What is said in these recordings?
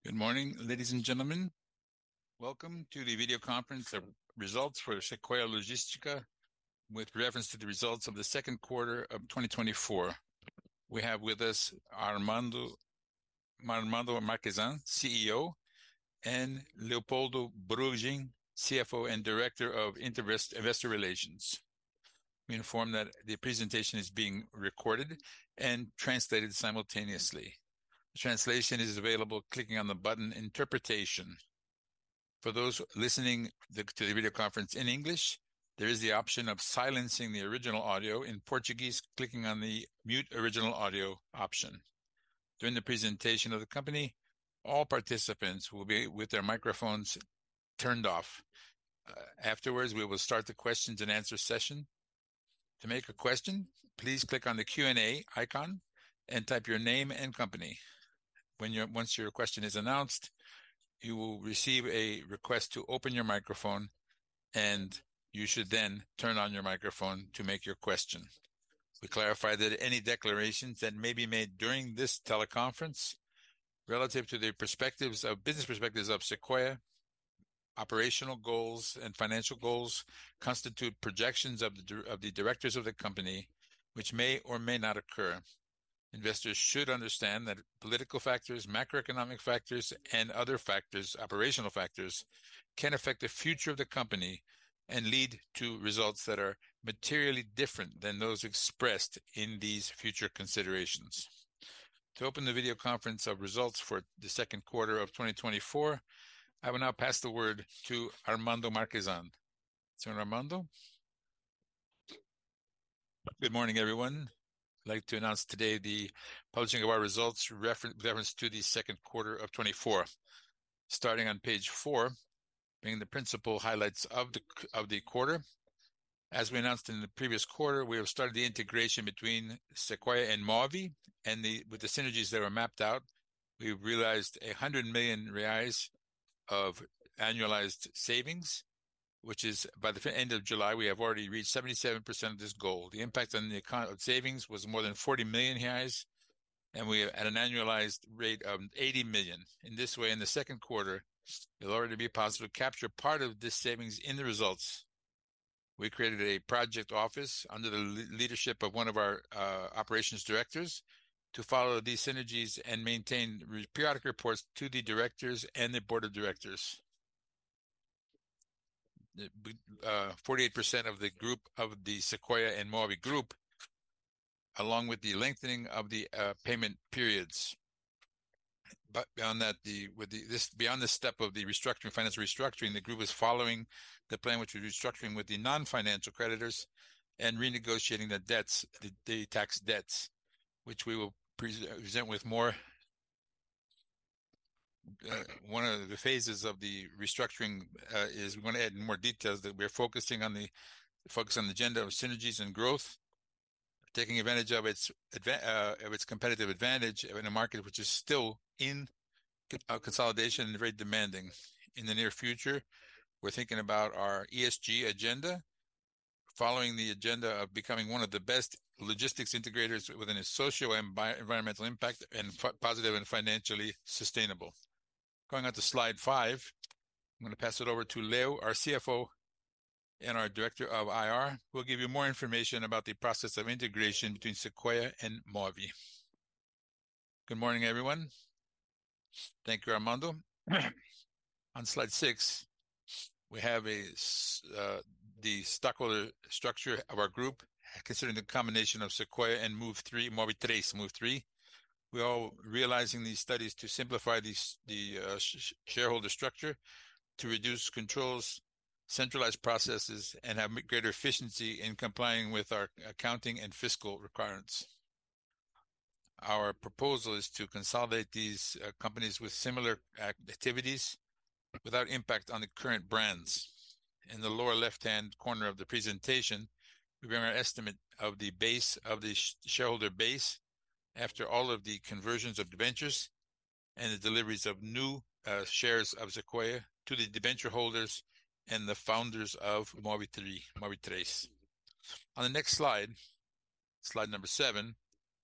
Good morning, ladies and gentlemen. Welcome to the video conference of results for Sequoia Logistica with reference to the results of the second quarter of 2024. We have with us Armando Marchesan, CEO, and Leopoldo Bruggen, CFO and Director of Investor Relations. We inform that the presentation is being recorded and translated simultaneously. The translation is available clicking on the button Interpretation. For those listening to the video conference in English, there is the option of silencing the original audio in Portuguese, clicking on the Mute Original Audio option. During the presentation of the company, all participants will be with their microphones turned off. Afterwards, we will start the questions and answer session. To make a question, please click on the Q&A icon and type your name and company. Once your question is announced, you will receive a request to open your microphone, and you should then turn on your microphone to make your question. We clarify that any declarations that may be made during this teleconference relative to the business perspectives of Sequoia, operational goals and financial goals constitute projections of the directors of the company, which may or may not occur. Investors should understand that political factors, macroeconomic factors, and other factors, operational factors, can affect the future of the company and lead to results that are materially different than those expressed in these future considerations. To open the video conference of results for the second quarter of 2024, I will now pass the word to Armando Marchesan. Sir Armando? Good morning, everyone. I'd like to announce today the publishing of our results reference to the second quarter of 24. Starting on page 4, being the principal highlights of the quarter. As we announced in the previous quarter, we have started the integration between Sequoia and Movi, and with the synergies that were mapped out, we've realized 100 million reais of annualized savings, which is by the end of July, we have already reached 77% of this goal. The impact on the savings was more than 40 million reais, and we are at an annualized rate of 80 million. In this way, in the second quarter, it'll already be possible to capture part of this savings in the results. We created a project office under the leadership of one of our operations directors to follow these synergies and maintain periodic reports to the directors and the board of directors. 48% of the group of the Sequoia and Movi group, along with the lengthening of the payment periods. But beyond that, beyond the step of the financial restructuring, the group is following the plan, which is restructuring with the non-financial creditors and renegotiating the debts, the tax debts, which we will present with more. One of the phases of the restructuring is we're going to add more details that we're focusing on the agenda of synergies and growth, taking advantage of its competitive advantage in a market which is still in consolidation and very demanding. In the near future, we're thinking about our ESG agenda, following the agenda of becoming one of the best logistics integrators within a socio and environmental impact and positive and financially sustainable. Going on to slide 5, I'm going to pass it over to Leo, our CFO, and our Director of IR, who will give you more information about the process of integration between Sequoia and Movi. Good morning, everyone. Thank you, Armando. On slide 6, we have the stockholder structure of our group, considering the combination of Sequoia and Movi3. We're all realizing these studies to simplify the shareholder structure, to reduce controls, centralize processes, and have greater efficiency in complying with our accounting and fiscal requirements. Our proposal is to consolidate these companies with similar activities without impact on the current brands. In the lower left-hand corner of the presentation, we bring our estimate of the base of the shareholder base after all of the conversions of debentures and the deliveries of new shares of Sequoia to the debenture holders and the founders of Movi3. On the next slide number 7,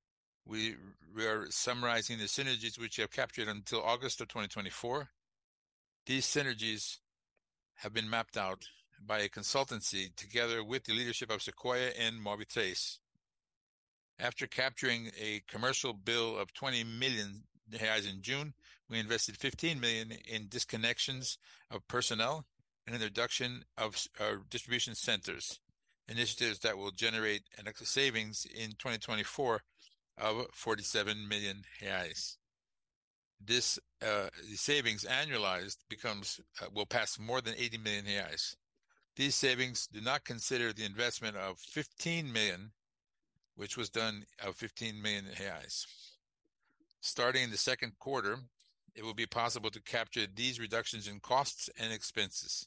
we are summarizing the synergies which we have captured until August of 2024. These synergies have been mapped out by a consultancy together with the leadership of Sequoia and Mobitreis. After capturing a commercial bill of 20 million reais in June, we invested 15 million in disconnections of personnel and in the reduction of distribution centers, initiatives that will generate an savings in 2024 of 47 million reais. This the savings annualized will pass more than 80 million reais. These savings do not consider the investment of 15 million, which was done of 15 million reais. Starting in the second quarter, it will be possible to capture these reductions in costs and expenses.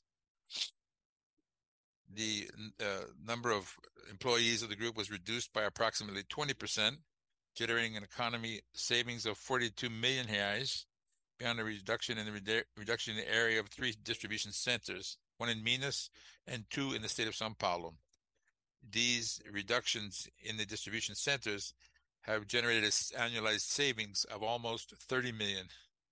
The number of employees of the group was reduced by approximately 20%, generating an economy savings of 42 million reais, beyond a reduction in the area of 3 distribution centers, 1 in Minas and 2 in the state of São Paulo. These reductions in the distribution centers have generated an annualized savings of almost 30 million.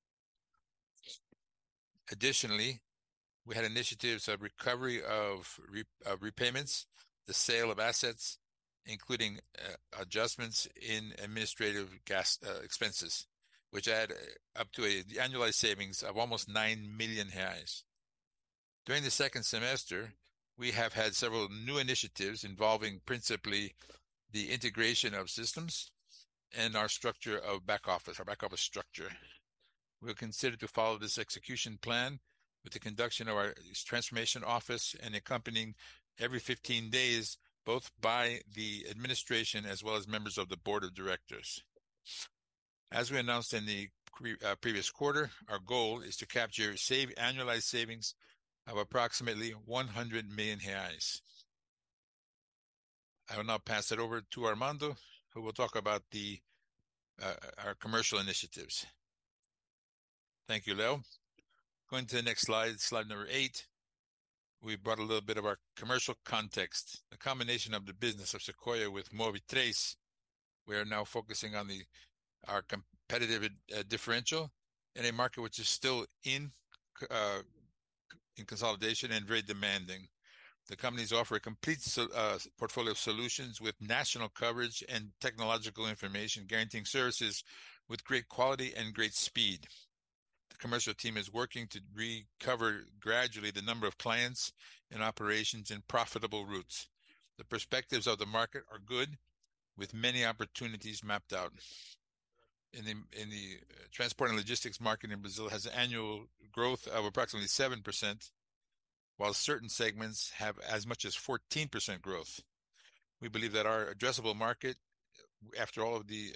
Additionally, we had initiatives of recovery of repayments, the sale of assets, including adjustments in administrative expenses, which add up to the annualized savings of almost 9 million reais. During the second semester, we have had several new initiatives involving principally the integration of systems and our structure of back office structure. We'll consider to follow this execution plan with the conduction of our transformation office and accompanying every 15 days, both by the administration as well as members of the board of directors. As we announced in the previous quarter, our goal is to capture annualized savings of approximately 100 million reais. I will now pass it over to Armando, who will talk about our commercial initiatives. Thank you, Leo. Going to the next slide number 8. We brought a little bit of our commercial context. The combination of the business of Sequoia with Mobitreis, we are now focusing on our competitive differential in a market which is still in consolidation and very demanding. The companies offer a complete portfolio of solutions with national coverage and technological information, guaranteeing services with great quality and great speed. The commercial team is working to recover gradually the number of clients and operations in profitable routes. The perspectives of the market are good, with many opportunities mapped out. In the transport and logistics market in Brazil has an annual growth of approximately 7%, while certain segments have as much as 14% growth. We believe that our addressable market, after all of the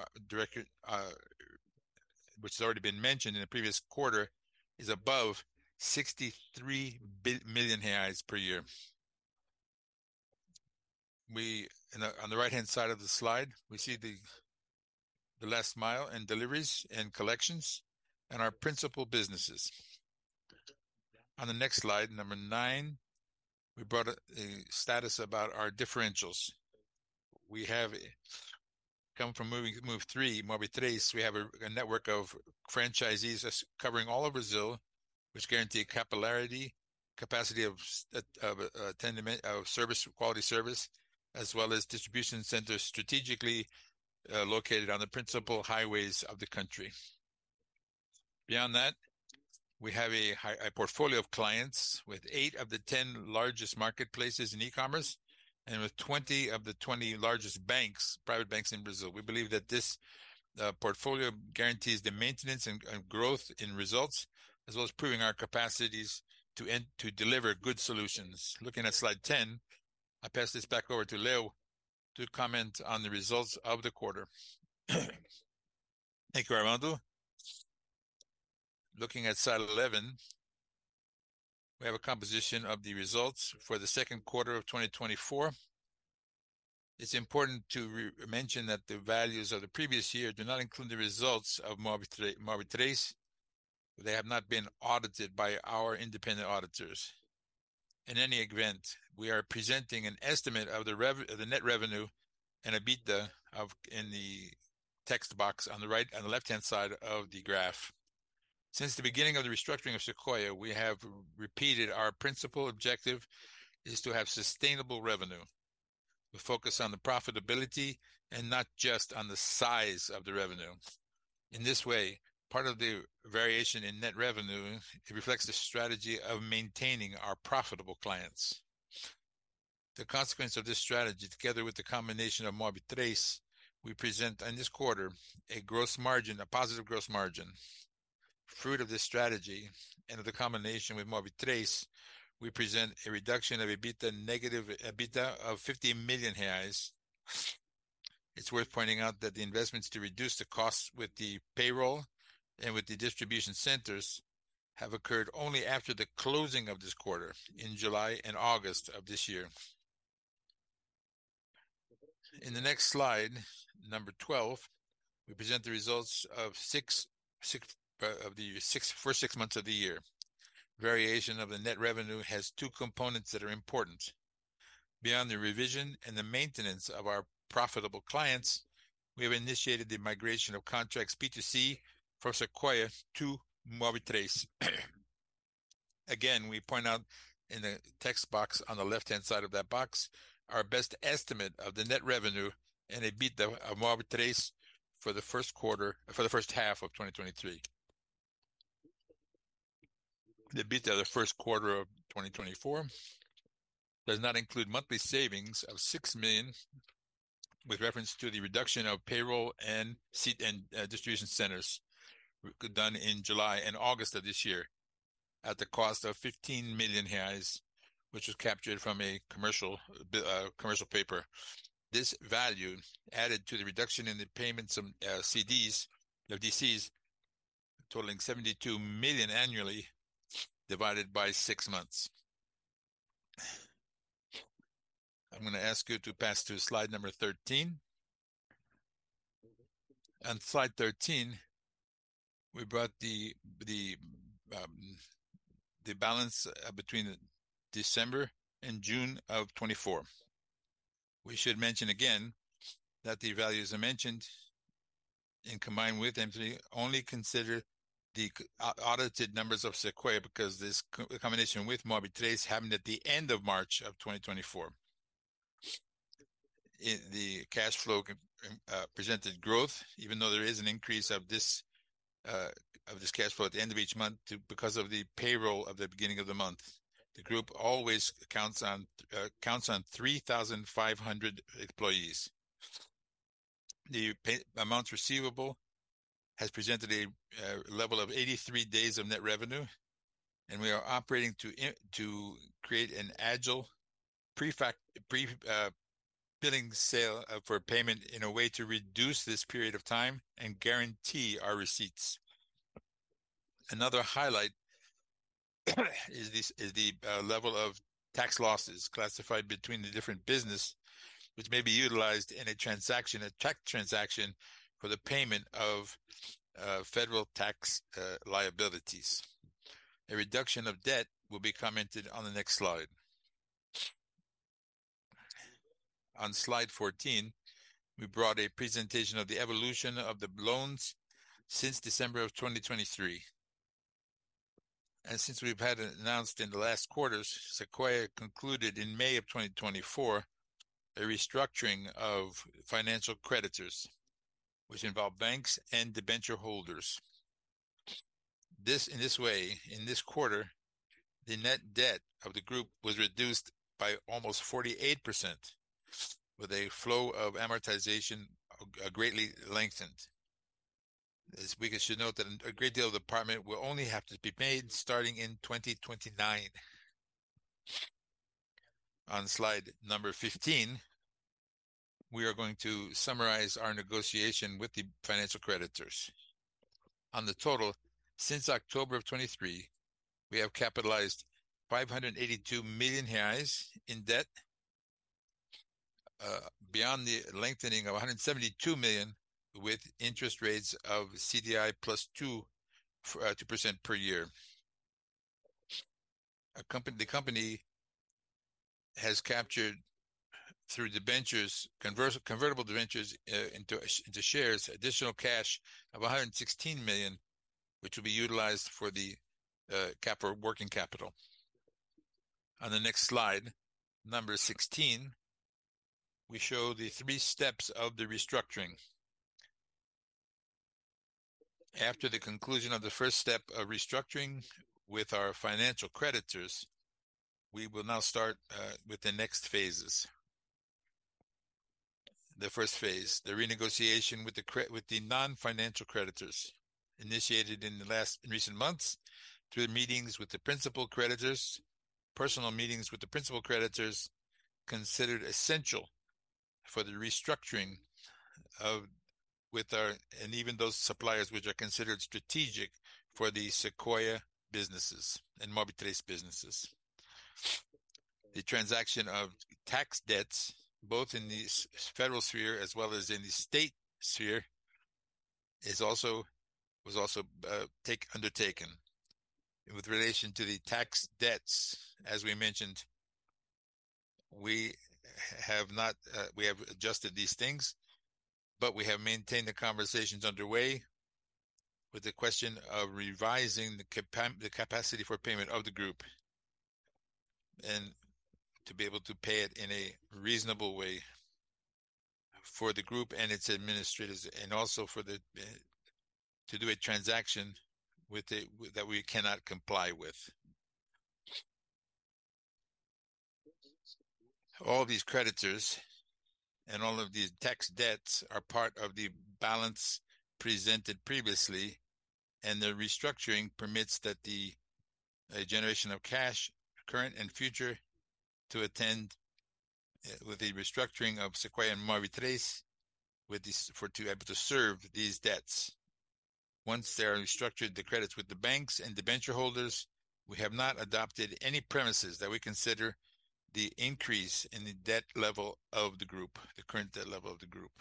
which has already been mentioned in the previous quarter, is above 63 million reais per year. On the right-hand side of the slide, we see the last mile and deliveries and collections and our principal businesses. On the next slide, number 9, we brought a status about our differentials. We have come from Move 3, Mobitreis. We have a network of franchisees covering all of Brazil, which guarantee capillarity, capacity of service, quality service, as well as distribution centers strategically located on the principal highways of the country. Beyond that, we have a portfolio of clients with 8 of the 10 largest marketplaces in e-commerce and with 20 of the 20 largest banks, private banks in Brazil. We believe that this portfolio guarantees the maintenance and growth in results, as well as proving our capacities to deliver good solutions. Looking at slide 10, I pass this back over to Leo to comment on the results of the quarter. Thank you, Armando. Looking at slide 11, we have a composition of the results for the second quarter of 2024. It's important to mention that the values of the previous year do not include the results of Mobitreis. They have not been audited by our independent auditors. In any event, we are presenting an estimate of the net revenue and EBITDA in the text box on the left-hand side of the graph. Since the beginning of the restructuring of Sequoia, we have repeated our principal objective is to have sustainable revenue. We focus on the profitability and not just on the size of the revenue. In this way, part of the variation in net revenue, it reflects the strategy of maintaining our profitable clients. The consequence of this strategy, together with the combination of Mobitreis, we present in this quarter a positive gross margin. Fruit of this strategy and of the combination with Mobitreis, we present a reduction of negative EBITDA of 50 million reais. It's worth pointing out that the investments to reduce the costs with the payroll and with the distribution centers have occurred only after the closing of this quarter in July and August of this year. In the next slide, number 12, we present the results of first 6 months of the year. Variation of the net revenue has two components that are important. Beyond the revision and the maintenance of our profitable clients, we have initiated the migration of contracts B2C from Sequoia to Mobitreis. Again, we point out in the text box on the left-hand side of that box our best estimate of the net revenue and EBITDA of Mobitreis for the first half of 2023. The EBITDA of the first quarter of 2024 does not include monthly savings of 6 million with reference to the reduction of payroll and distribution centers done in July and August of this year at the cost of 15 million reais, which was captured from a commercial paper. This value added to the reduction in the payments of DCs, totaling 72 million annually, divided by 6 months. I'm going to ask you to pass to slide number 13. On slide 13, we brought the balance between December and June of 24. We should mention again that the values I mentioned in combined with M3 only consider the audited numbers of Sequoia because this combination with Mobitreis happened at the end of March of 2024. The cash flow presented growth, even though there is an increase of this cash flow at the end of each month because of the payroll of the beginning of the month. The group always counts on 3,500 employees. The amounts receivable has presented a level of 83 days of net revenue, and we are operating to create an agile billing sale for payment in a way to reduce this period of time and guarantee our receipts. Another highlight is the level of tax losses classified between the different business, which may be utilized in a tax transaction for the payment of federal tax liabilities. A reduction of debt will be commented on the next slide. On slide 14, we brought a presentation of the evolution of the loans since December of 2023. And since we've had it announced in the last quarters, Sequoia concluded in May of 2024 a restructuring of financial creditors, which involve banks and debenture holders. In this way, in this quarter, the net debt of the group was reduced by almost 48%, with a flow of amortization greatly lengthened. As we should note that a great deal of the department will only have to be made starting in 2029. On slide number 15, we are going to summarize our negotiation with the financial creditors. On the total, since October of 23, we have capitalized 582 million reais in debt, beyond the lengthening of 172 million with interest rates of CDI plus 2% per year. The company has captured through debentures, convertible debentures into shares, additional cash of 116 million, which will be utilized for the working capital. On the next slide, number 16, we show the 3 steps of the restructuring. After the conclusion of the first step of restructuring with our financial creditors, we will now start with the next phases. The first phase, the renegotiation with the non-financial creditors, initiated in recent months through meetings with the principal creditors, personal meetings with the principal creditors, considered essential for the restructuring and even those suppliers which are considered strategic for the Sequoia businesses and Mobitre's businesses. The transaction of tax debts, both in the federal sphere as well as in the state sphere, was also undertaken. With relation to the tax debts, as we mentioned, we have adjusted these things, but we have maintained the conversations underway with the question of revising the capacity for payment of the group, and to be able to pay it in a reasonable way for the group and its administrators, and also to do a transaction that we cannot comply with. All these creditors and all of these tax debts are part of the balance presented previously, and the restructuring permits that a generation of cash, current and future, to attend with the restructuring of Sequoia and Mobitre's to be able to serve these debts. Once they are restructured, the credits with the banks and debenture holders, we have not adopted any premises that we consider the increase in the debt level of the group, the current debt level of the group.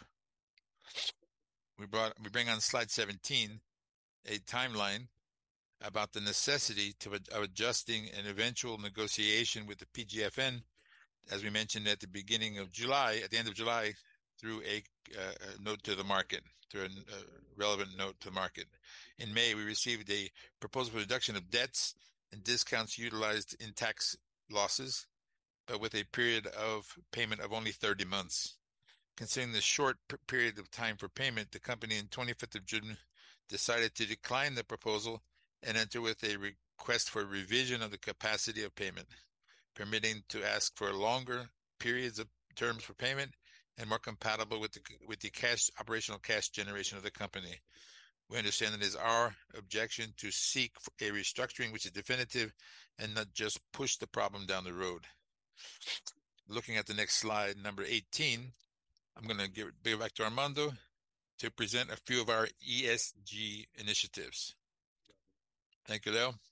We bring on slide 17 a timeline about the necessity of adjusting an eventual negotiation with the PGFN, as we mentioned at the end of July, through a note to the market, through a relevant note to the market. In May, we received a proposal for reduction of debts and discounts utilized in tax losses, but with a period of payment of only 30 months. Considering the short period of time for payment, the company on 25th of June decided to decline the proposal and enter with a request for revision of the capacity of payment, permitting to ask for longer periods of terms for payment and more compatible with the operational cash generation of the company. We understand that it is our objection to seek a restructuring which is definitive and not just push the problem down the road. Looking at the next slide, number 18, I'm going to give it back to Armando to present a few of our ESG initiatives. Thank you, Leo.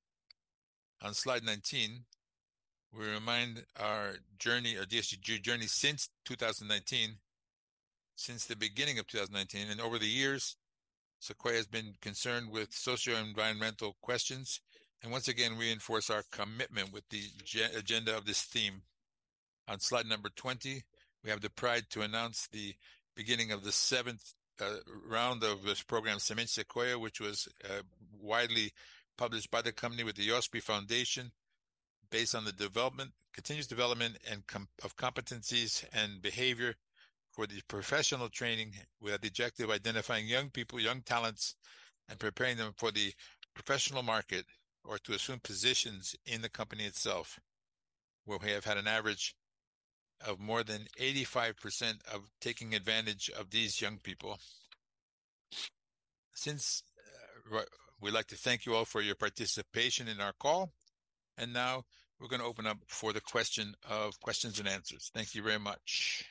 On slide 19, we remind our DSG journey since 2019, since the beginning of 2019, and over the years, Sequoia has been concerned with socio-environmental questions, and once again reinforce our commitment with the agenda of this theme. On slide number 20, we have the pride to announce the beginning of the 7th round of this program, Semente Sequoia, which was widely published by the company with the IOSP Foundation, based on the continuous development of competencies and behavior for the professional training, with the objective of identifying young people, young talents, and preparing them for the professional market or to assume positions in the company itself, where we have had an average of more than 85% of taking advantage of these young people. We'd like to thank you all for your participation in our call, and now we're going to open up for the questions and answers. Thank you very much.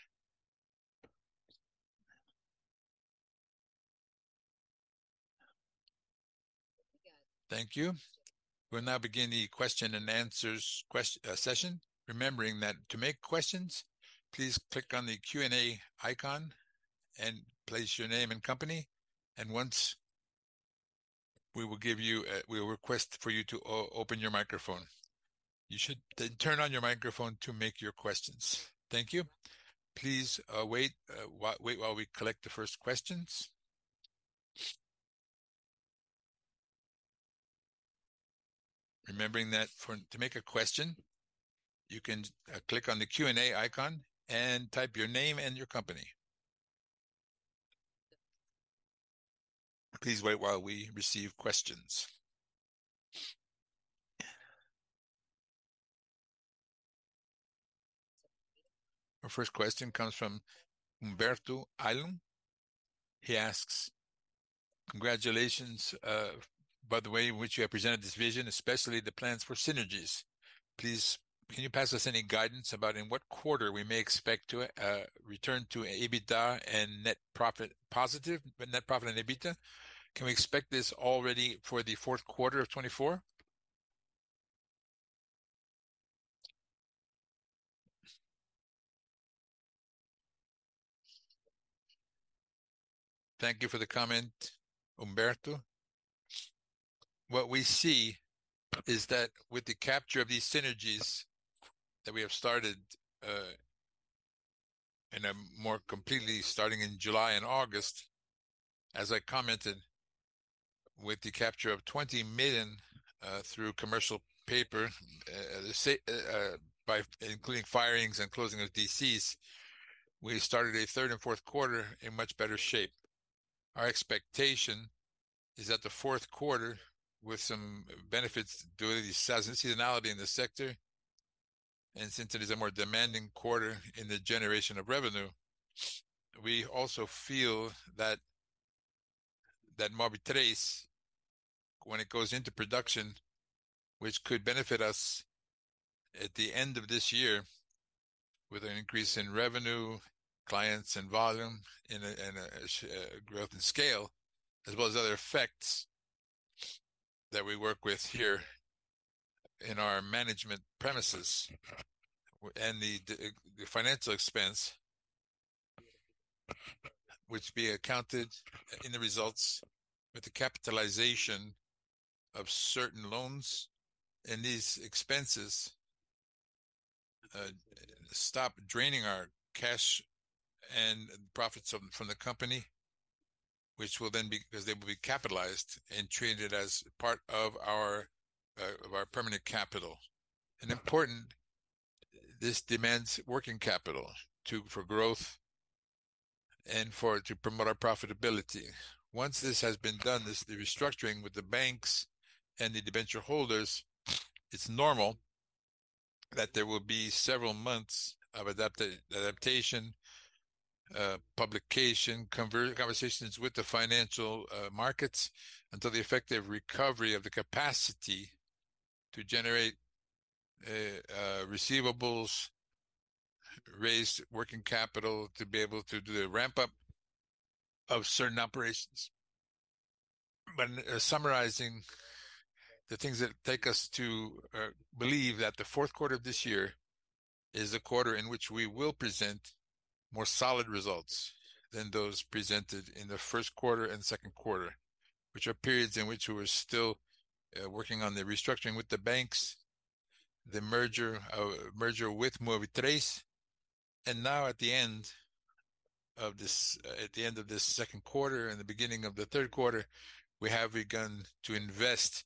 Thank you. We'll now begin the question and answers session. Remembering that to make questions, please click on the Q&A icon and place your name and company. And once we will request for you to open your microphone. You should then turn on your microphone to make your questions. Thank you. Please wait while we collect the first questions. Remembering that to make a question, you can click on the Q&A icon and type your name and your company. Please wait while we receive questions. Our first question comes from Humberto Ailun. He asks, congratulations by the way in which you have presented this vision, especially the plans for synergies. Please, can you pass us any guidance about in what quarter we may expect to return to EBITDA and net profit positive, net profit and EBITDA? Can we expect this already for the fourth quarter of 24? Thank you for the comment, Humberto. What we see is that with the capture of these synergies that we have started and more completely starting in July and August, as I commented, with the capture of 20 million through commercial paper, by including firings and closing of DCs, we started a third and fourth quarter in much better shape. Our expectation is that the fourth quarter, with some benefits due to the seasonality in the sector, and since it is a more demanding quarter in the generation of revenue, we also feel that Move3, when it goes into production, which could benefit us at the end of this year with an increase in revenue, clients and volume, and a growth in scale, as well as other effects that we work with here in our management premises, and the financial expense, which be accounted in the results with the capitalization of certain loans, and these expenses stop draining our cash and profits from the company, which will then be, because they will be capitalized and treated as part of our permanent capital. And important, this demands working capital for growth and to promote our profitability. Once this has been done, the restructuring with the banks and the debenture holders, it's normal that there will be several months of adaptation, publication, conversations with the financial markets until the effective recovery of the capacity to generate receivables, raise working capital, to be able to do the ramp up of certain operations. But summarizing the things that take us to believe that the fourth quarter of this year is a quarter in which we will present more solid results than those presented in the first quarter and second quarter, which are periods in which we were still working on the restructuring with the banks, the merger with Move3, and now at the end of this second quarter and the beginning of the third quarter, we have begun to invest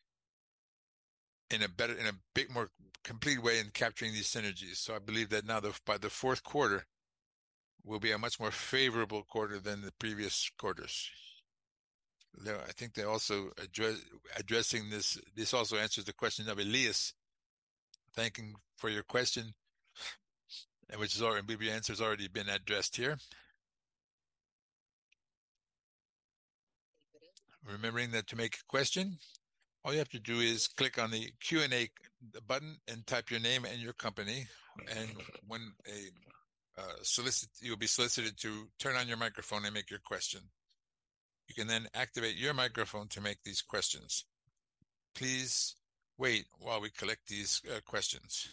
in a bit more complete way in capturing these synergies. So I believe that now by the fourth quarter will be a much more favorable quarter than the previous quarters. I think they also addressing this. This also answers the question of Elias. Thanking for your question, and which is already, the answer has already been addressed here. Remembering that to make a question, all you have to do is click on the Q&A button and type your name and your company. And when you'll be solicited to turn on your microphone and make your question. You can then activate your microphone to make these questions. Please wait while we collect these questions.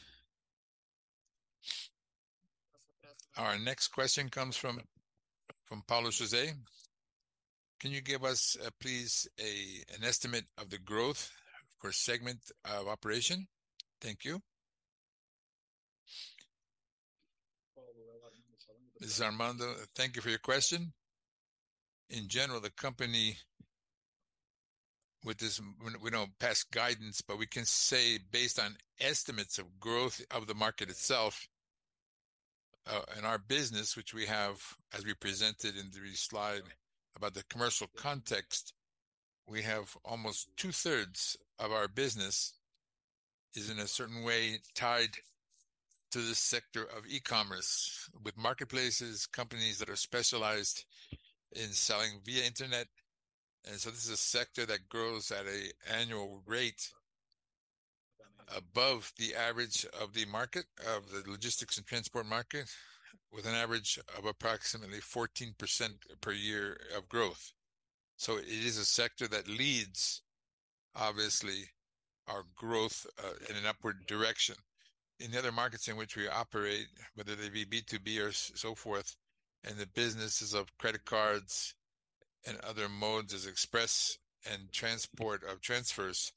Our next question comes from Paulo Jose. Can you give us, please, an estimate of the growth for segment of operation? Thank you. Mrs. Armando, thank you for your question. In general, the company, with this, we don't pass guidance, but we can say based on estimates of growth of the market itself, in our business, which we have, as we presented in the slide about the commercial context, we have almost 2/3 of our business is in a certain way tied to the sector of e-commerce with marketplaces, companies that are specialized in selling via internet. And so this is a sector that grows at an annual rate above the average of the market, of the logistics and transport market, with an average of approximately 14% per year of growth. So it is a sector that leads, obviously, our growth in an upward direction. In the other markets in which we operate, whether they be B2B or so forth, and the businesses of credit cards and other modes as express and transport of transfers,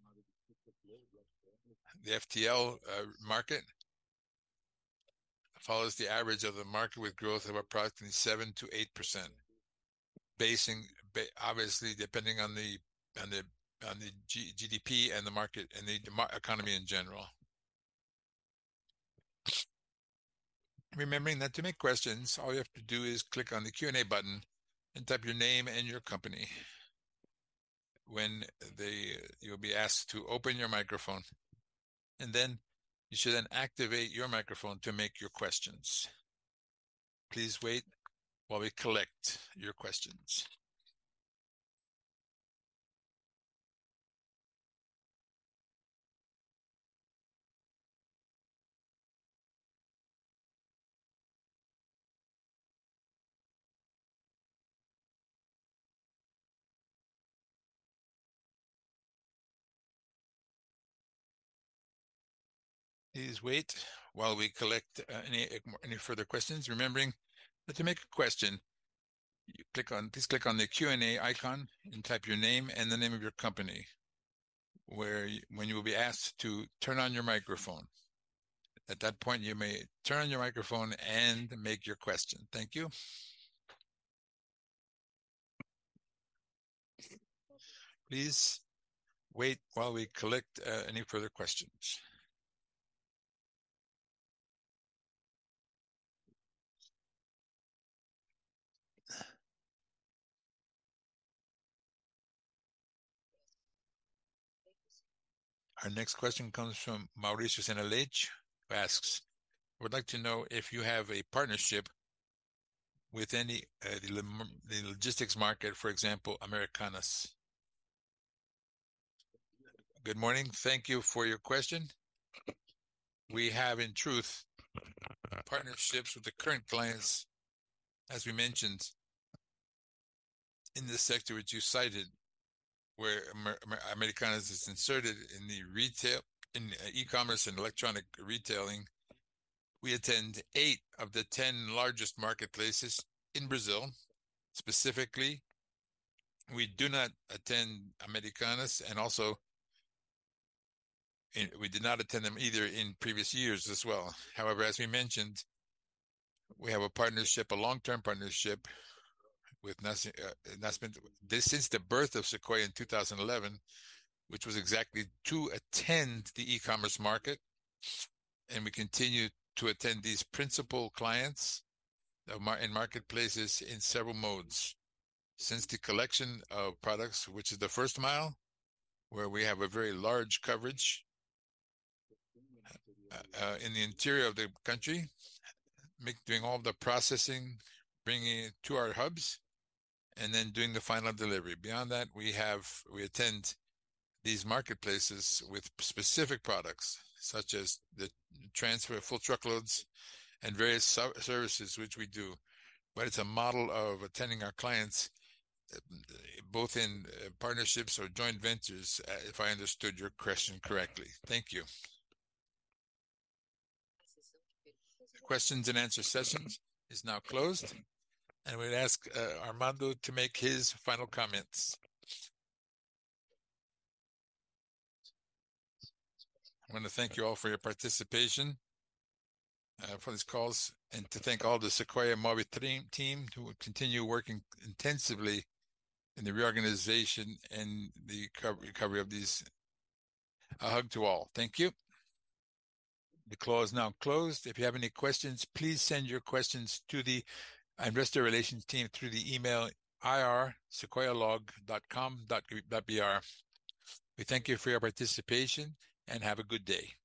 the FTL market follows the average of the market with growth of approximately 7 to 8%, obviously depending on the GDP and the market and the economy in general. Remembering that to make questions, all you have to do is click on the Q&A button and type your name and your company. When you'll be asked to open your microphone, and then you should then activate your microphone to make your questions. Please wait while we collect your questions. Please wait while we collect any further questions. Remembering that to make a question, please click on the Q&A icon and type your name and the name of your company, when you will be asked to turn on your microphone. At that point, you may turn on your microphone and make your question. Thank you. Please wait while we collect any further questions. Our next question comes from Mauricio Senalech, who asks, I would like to know if you have a partnership with the logistics market, for example, Americanas. Good morning. Thank you for your question. We have, in truth, partnerships with the current clients, as we mentioned, in the sector which you cited, where Americanas is inserted in the retail, in e-commerce and electronic retailing. We attend 8 of the 10 largest marketplaces in Brazil. Specifically, we do not attend Americanas, and also we did not attend them either in previous years as well. However, as we mentioned, we have a partnership, a long-term partnership with Naspers since the birth of Sequoia in 2011, which was exactly to attend the e-commerce market. And we continue to attend these principal clients in marketplaces in several modes. Since the collection of products, which is the first mile, where we have a very large coverage in the interior of the country, doing all the processing, bringing it to our hubs, and then doing the final delivery. Beyond that, we attend these marketplaces with specific products, such as the transfer of full truckloads and various services which we do. But it's a model of attending our clients, both in partnerships or joint ventures, if I understood your question correctly. Thank you. The questions and answer sessions is now closed, and we'd ask Armando to make his final comments. I want to thank you all for your participation. for these calls, and to thank all the Sequoia Mobile team who will continue working intensively in the reorganization and the recovery of these. A hug to all. Thank you. The call is now closed. If you have any questions, please send your questions to the investor relations team through the email ir@sequoialog.com.br. We thank you for your participation and have a good day.